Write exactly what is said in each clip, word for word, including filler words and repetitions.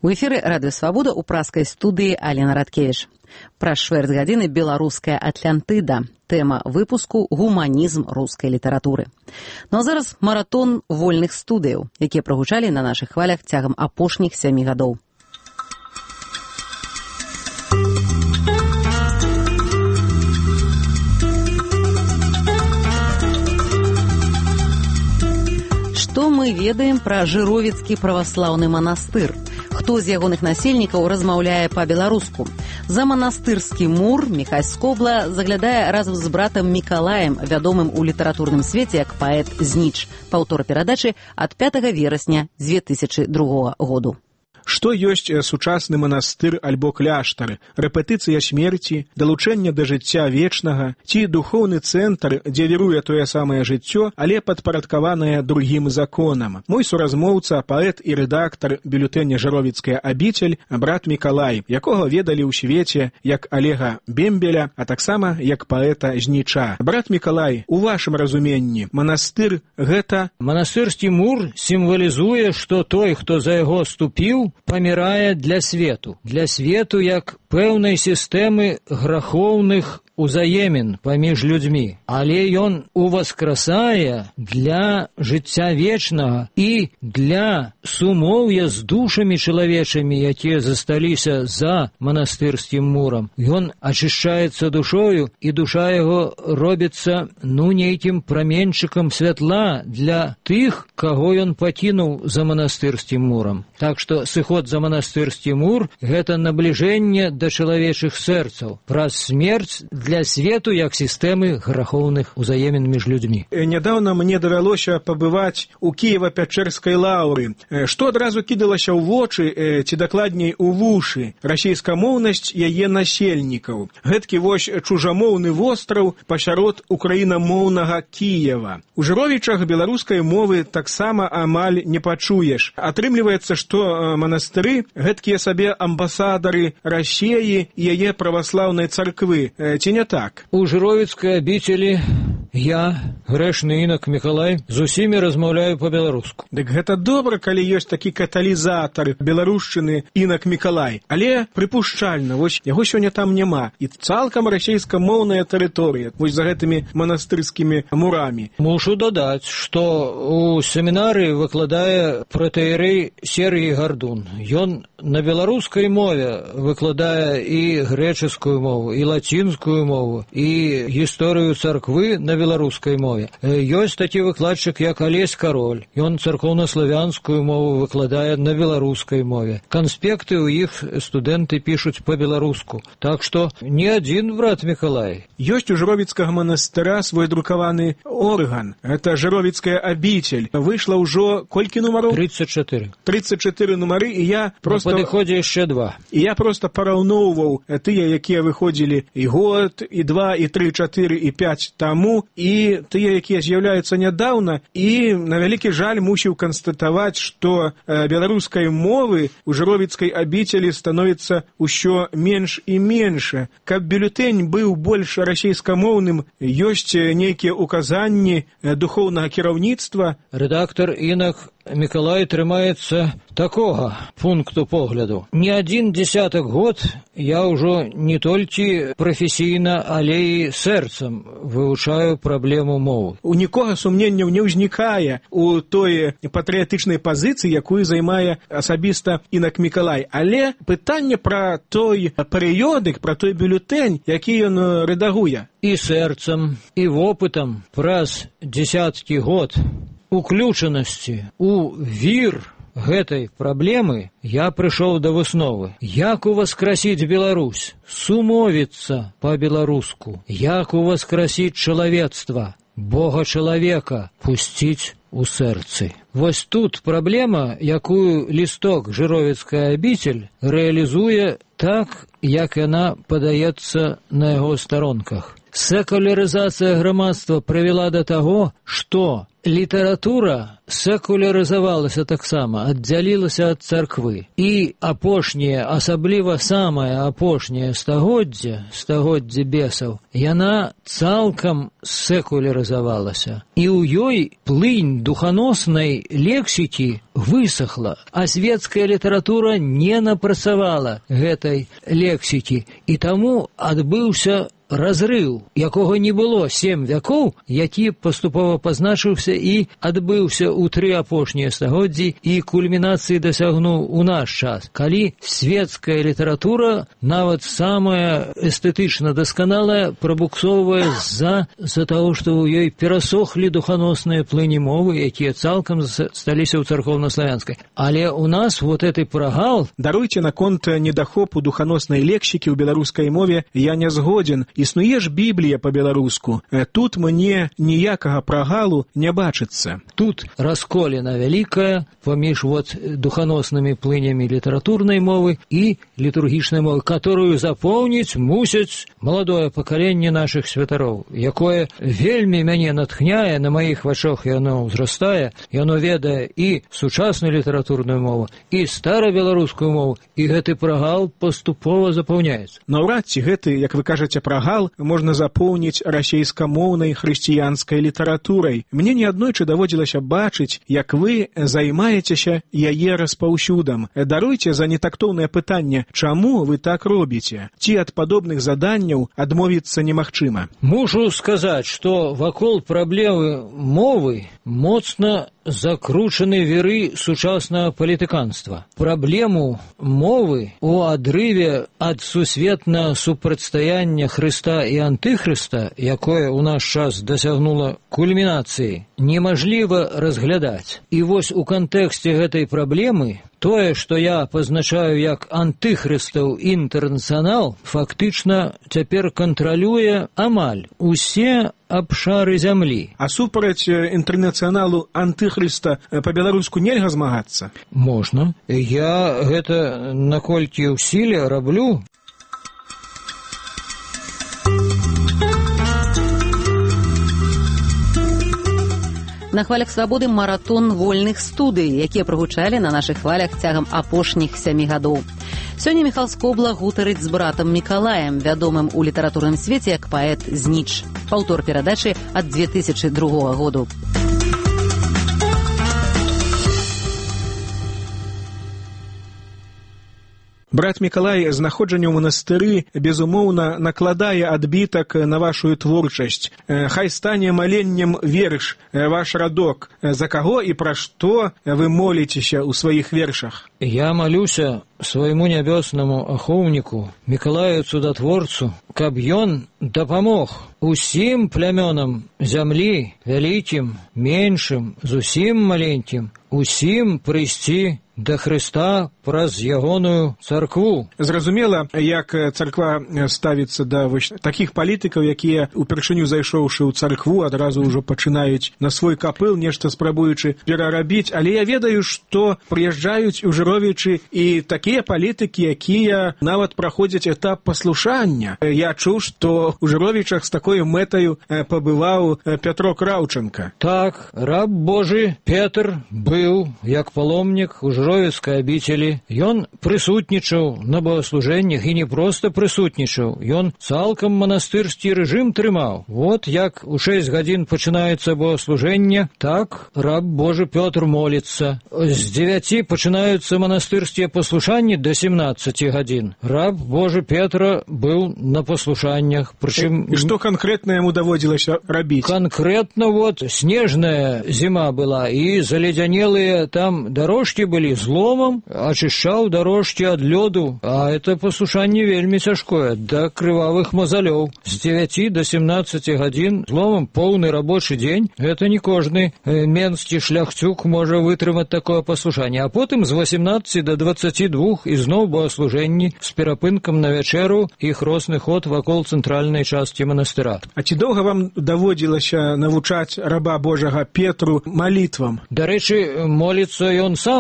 У эфіры радыё Свабода ў праскай студыі Алена Радкевіч. Праз чвэрць гадзіны беларуская Атлантыда. Тэма выпуску гуманізм рускай літаратуры. Ну а зараз маратон вольных студыяў, якія прагучалі на нашых хвалях цягам апошніх сямі гадоў. Што мы ведаем пра Жыровіцкі праваслаўны манастыр? Хто з ягоных насельнікаў размаўляе па-беларуску? За манастырскі мур Міхась Скобла заглядае разам з братам Мікалаем, вядомым у літаратурным свеце як паэт-зніч. Паўтор перадачы ад пятага верасня дзве тысячы другога году. Што ёсць сучасны манастыр альбо кляштар, рэпетыцыя смерці, далучэнне да жыцця вечнага, ці духоўны цэнтр, дзе віруе тое самае жыццё, але падпарадкаванае другім законам. Мой суразмоўца, паэт і рэдактар бюлетэня «Жыровіцкая абіцель» брат Мікалай, якога ведалі ў свеце як Олега Бембеля, а таксама як паэта-зніча. Брат Мікалай, у вашым разуменні манастыр гэта... Манастырскі мур сімвалізуе, што той, хто за яго ступіў, памірае для свету. Для свету як пэўнай сістэмы грахоўных узаемен паміж людзьмі. Але ён уваскрасае для жыцця вечнага і для сумоўя з душамі чалавечымі, якія засталіся за манастырскім мурам. Ён ачышчаецца душою, і душа яго робіцца, ну, нейкім праменчыкам святла для тых, каго ён пакінуў за манастырскім мурам. Так што сыход за манастырскі мур – гэта набліжэнне да чалавечых сэрцаў праз смерць для свету як сістэмы грахоўных узаемен між людзьмі. Нядаўна мне давялося пабываць у Кіева-Пячэрскай лаўры. Што адразу кідалася ў вочы, ці дакладней у вушы? Расейскамоўнасць яе насельнікаў. Гэткі вось чужамоўны востраў пасярод украінамоўнага Кіева. У Жыровічах беларускай мовы таксама амаль не пачуеш. Атрымліваецца, што манастыры гэткія сабе амбасадары Расеі і яе праваслаўнай царквы. Ці не так? У Жыровіцкай абіцелі я, грэшны інак Мікалай, з усімі размаўляю па-беларуску. Дык гэта добра, калі ёсць такі каталізатар беларушчыны інак Мікалай. Але прыпушчальна, вось яго сёння там няма. І цалкам расейскамоўная тэрыторыя, вось за гэтымі манастырскімі мурамі. Мушу дадаць, што у семінары выкладае пратэерэй Сергій Гардун. Ён на беларускай мове выкладае і грэчаскую мову, і лацінскую мову, і гісторыю царквы на беларускай мове. Ёсць такі выкладчык, як Алесь Кароль. Ён царкоўна-славянскую мову выкладае на беларускай мове. Канспекты ў іх студэнты пішуць па-беларуску. Так што не адзін брат Мікалай. Ёсць у Жыровіцкага манастыра свой друкаваны орган. Это «Жыровіцкая абіцель». Выйшла ўжо колькі нумароў? тридцать четыре. тридцать четыре нумары, і я просто... На падыходзе яшчэ два. І я просто параўноўваў тыя, якія выходзілі і год, і два, і тры, чатыры, і пяць таму, і тыя, якія з'яўляюцца нядаўна, і на вялікі жаль мусіў канстатаваць, што беларускай мовы у Жыровіцкай абіцелі становіцца ўсё менш і менш. Каб бюлетэнь быў больш расейскамоўным, ёсць нейкія указанні духоўнага кіраўніцтва. Рэдактар інак Мікалай трымаецца такога пункту погляду. Не адзін дзесятак год я ўжо не толькі прафесійна, але і сэрцам вывучаю праблему мовы. У нікога сумненняў не ўзнікае у той патрыятычнай пазіцыі, якую займае асабіста інак Мікалай. Але пытанне пра той перыёдык, пра той бюлетэнь, які ён рэдагуе. І сэрцам, і вопытам праз дзесяткі год уключанасці у вір гэтай праблемы я прыйшоў да высновы. Як уваскрасіць Беларусь? Сумовіцца па-беларуску. Як уваскрасіць чалавецтва? Бога чалавека пусціць у сэрцы. Вось тут праблема, якую лісток «Жыровіцкая абіцель» рэалізуе так, як яна падаецца на яго старонках. Секуляризация грамадства привела до того, что літаратура секулярызавалася таксама, аддзялілася ад царквы. І апошняе, асабліва самае апошняе стагоддзе, стагоддзе бесаў, яна цалкам секулярызавалася. І ў ёй плынь духаноснай лексікі высохла, а светская літаратура не напрацавала гэтай лексікі. І таму адбыўся разрыў, якога не было сем вякоў, які паступова пазначыўся і адбыўся ў тры апошнія стагоддзі і кульмінацыі дасягнуў у наш час, калі светская літаратура, нават самая эстэтычна дасканалая, прабуксоўвае з-за з-за таго, што ў ёй перасохлі духаносныя плыні мовы, якія цалкам сталіся ў царкоўна-славянскай. Але у нас вот гэты прагал... Даруйце, наконт недахопу духаноснай лексікі ў беларускай мове я не згодзін. Існуе ж Біблія па-беларуску. Тут мне ніякага прагалу не бачыцца. Тут расколіна вялікая паміж вот духаноснымі плынямі літаратурнай мовы і літургічнай мовы, которую запомніць мусіць маладое пакаленне нашых святароў, якое вельмі мяне натхняе, на маіх вачах яно ўзрастае, яно ведае і сучасную літаратурную мову, і старабеларускую мову, і гэты прагал паступова запаўняецца. Наўрад ці гэты, як вы кажаце, прагал можна запоўніць расейскамоўнай хрысціянскай літаратурай. Мне неаднойчы даводзілася бачыць, як вы займаецеся яе распаўсюдам. Даруйце за нетактоўнае пытанне, чаму вы так робіце? Ці ад падобных заданняў адмовіцца немагчыма? Мушу сказаць, што вакол праблемы мовы моцна закручаны віры сучаснага палітыканства. Праблему мовы у адрыве ад сусветна супрацьстаяння Хрыста і антыхрыста, якое ў наш час дасягнула кульмінацыі, немажліва разглядаць. І вось у кантэксце гэтай праблемы тое, што я пазначаю як антыхрыстаў інтэрнацыянал, фактычна цяпер кантралюе амаль усе абшары зямлі. А супраць інтэрнацыяналу антыхрыста па-беларуску нельга змагацца? Можна. Я гэта наколькі ў сіле раблю. На хвалях свабоды маратон вольных студый, якія прагучалі на нашых хвалях цягам апошніх сямі гадоў. Сёння Міхал Скобла гутарыць з братам Мікалаем, вядомым у літаратурным свеце як паэт Зніч. Паўтор перадачы ад две тысячы другога году. Брат Мікалай, знаходжанне ў манастыры, безумоўна, накладае адбітак на вашу творчасць. Хай стане маленнем верш, ваш радок. За каго і пра што вы моліцеся ў сваіх вершах? Я малюся свайму нябеснаму ахоўніку, Мікалаю цудатворцу, каб ён дапамог усім плямёнам зямлі, вялікім, меншым, зусім маленькім, усім прыйсці да Хрыста праз ягоную царкву. Зразумела, як царква ставіцца да такіх палітыкаў, якія, упершыню зайшоўшы ў царкву, адразу ўжо пачынаюць на свой капыл, нешта спрабуючы перарабіць, але я ведаю, што прыязджаюць у Жыровічы і такія палітыкі, якія нават праходзяць этап паслушання. Я чуў, што ў Жыровічах з такой мэтаю пабываў Пятро Краўчанка. Так, раб Божы Петр быў як паломнік у Жыровіцкай абіцелі. Ён прысутнічаў на богослужэннях і не проста прысутнічаў, ён цалкам манастырскі рэжым трымаў. Вот як у шэсць гадзін пачынаецца богослужэнне, так раб Божы Пётр моліцца. З дзевяці пачынаюцца манастырскія паслушанні да семнаццаці гадзін. Раб Божы Петра быў на паслушаннях. Прычым... І што канкрэтна яму даводзілася рабіць? Канкрэтна вот снежная зіма была, і заледзянелыя там дарожкі былі з ломам, ачышчаў дарожкі ад лёду, а это паслушанне вельмі цяжкое, да крывавых мазалёў. З дзевяці да семнаццаці гадзін з ломам поўны рабочы дзень, гэта не кожны менскі шляхцюк можа вытрымаць такое паслушанне. А потым з васемнаццаці да дваццаці двух ізноў богослужэнні з перапынкам на вячэру і хросны ход вакол цэнтральнай часткі манастыра. А ці доўга вам даводзілася навучаць раба Божага Петру малітвам? Дарэчы, моліцца ён сам добра.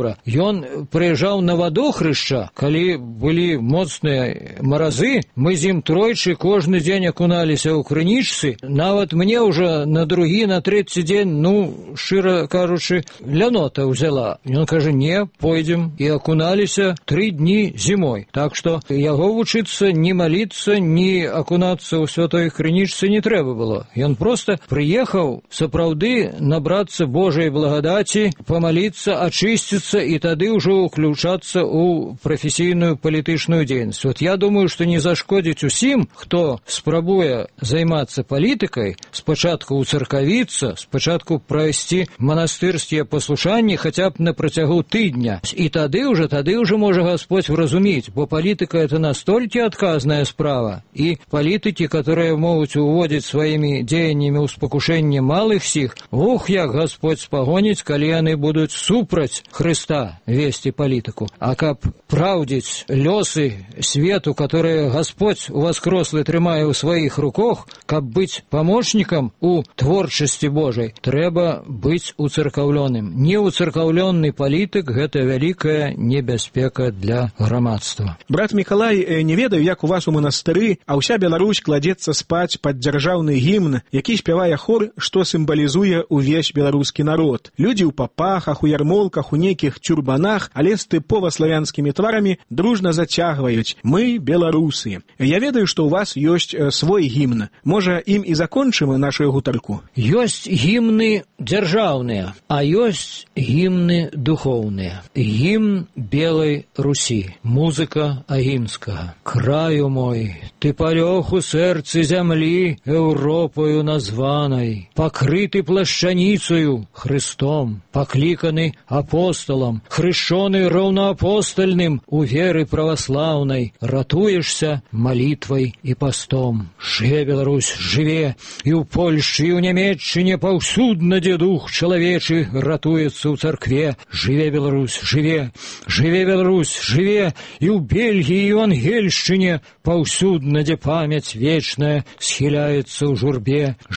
добра. Ён прыязджаў на вадохрышча, калі былі моцныя маразы, мы з ім тройчы кожны дзень акуналіся ў крынічцы. Нават мне ўжо на другі, на трэці дзень, ну, шчыра кажучы, лянота ўзяла. Ён кажа, не, пойдзем. І акуналіся тры дні зімой. Так што яго вучыцца, ні маліцца, ні акунацца ў святой крынічцы не трэба было. Ён проста прыехаў сапраўды набрацца Божай благадаці, памаліцца, ачысціцца і тады ўжо ўключацца ў прафесійную палітычную дзейнасць. Вот я думаю, што не зашкодзіць усім, хто спрабуе займацца палітыкай, спачатку ўцаркавіцца, спачатку прайсці манастырскія паслушанні хаця б на працягу тыдня. І тады ўжо, тады ўжо можа Господь вразуміць, бо палітыка — это настолькі адказная справа, і палітыкі, которые могуць уводзіць сваімі дзеяннямі ў спакушэнне малых сіх, ух, як Господь спагоніць, калі яны будуць супраць Хрыста весці палітыку. А каб праўдзіць лёсы свету, которые Господь уваскрослы трымае ў сваіх руках, каб быць памочнікам у творчасці Божай, трэба быць уцаркаўлёным. Неуцаркаўлённы палітык — гэта вялікая небяспека для грамадства. Брат Мікалай, не ведаю, як у вас у манастыры, а ўся Беларусь кладзецца спаць пад дзяржаўны гімн, які спявае хор, што сімвалізуе ўвесь беларускі народ. Людзі ў папахах, у ярмолках, у нейкіх тюрбанах, але з тыпова славянскімі тварамі дружна зацягваюць: «Мы беларусы». Я ведаю, што ў вас ёсць свой гімн. Можа, ім і закончым нашу гутарку? Ёсць гімны дзяржаўныя, а ёсць гімны духоўныя. Гімн Белай Русі, музыка агінскага. Краю мой, ты палёг у сэрцы зямлі Еўропою названай, пакрыты плашчаніцаю Христом, пакліканы апостолам, хрышчоны роўнаапостальным у веры праваслаўнай, ратуешся малітвай і пастом. Жыве Беларусь, жыве, і ў Польшчы, і ў Нямецчыне паўсюдна, дзе дух чалавечы ратуецца ў царкве. Жыве Беларусь, жыве, жыве Беларусь, жыве, і ў Бельгіі, і ў Ангельшчыне паўсюдна, дзе памяць вечная схіляецца ў журбе.